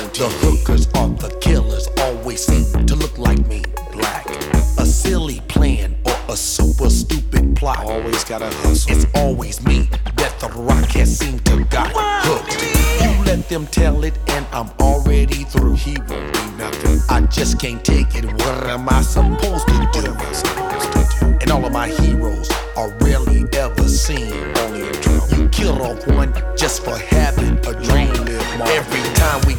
The hookers are the killers, always seem to look like me. Black, a silly plan or a super stupid plot. Always gotta hustle. It's always me that the rock has seemed to got hooked. You let them tell it and I'm already through. He won't be nothing. I just can't take it. What am I supposed to do? And all of my heroes are rarely ever seen. Only in trouble. You kill off one just for having a dream. Every time we